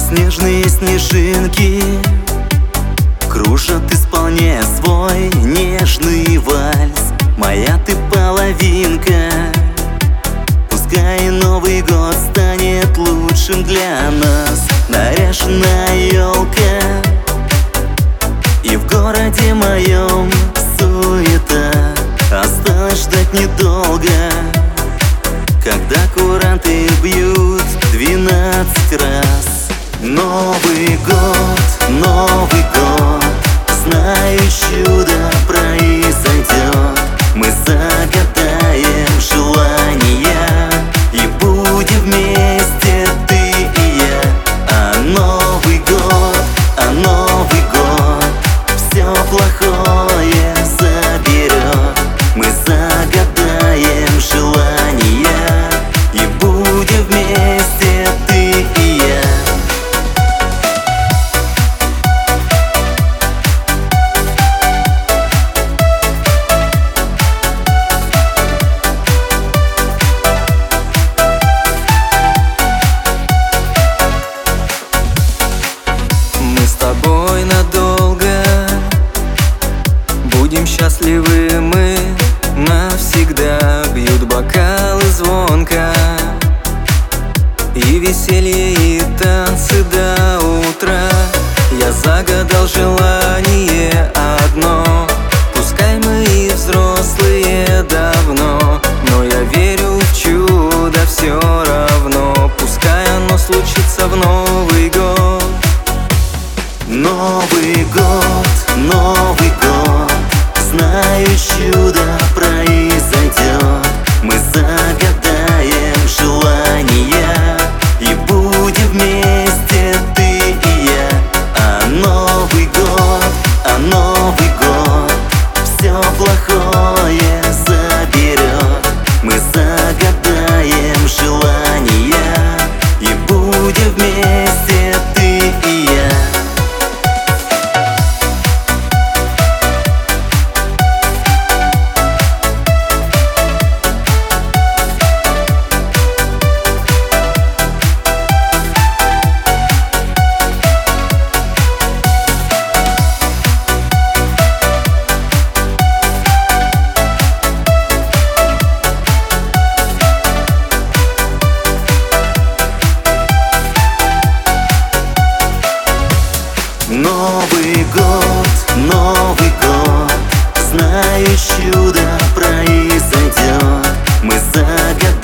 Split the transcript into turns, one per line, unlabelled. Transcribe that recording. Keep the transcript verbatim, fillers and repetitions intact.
Снежные снежинки кружат, исполняя свой нежный вальс. Моя ты половинка, пускай Новый год станет лучшим для нас. Наряженная елка, и в городе моем суета. Осталось ждать недолго, когда куранты бьют двенадцать раз. Новый год, Новый год, знаю, чудо произойдет. Мы загадаем желания и будем вместе, ты и я. А Новый год, а Новый год все плохое заберет. Мы загадаем желания и будем вместе, ты и я.
Тобой надолго будем счастливы мы навсегда. Бьют бокалы звонко, и веселье, и танцы до утра. Я загадал желание одно, пускай мы и взрослые давно, но я верю в чудо все равно. Пускай оно случится в Новый год.
Новый год, Новый год, знаю, чудо произойдет. Мы загадаем желания и будем вместе, ты и я. А Новый год, а Новый год все плохое заберет. Мы загадаем желания и будем вместе, ты и я. Новый год, Новый год, знаю, чудо произойдет. Мы загадаем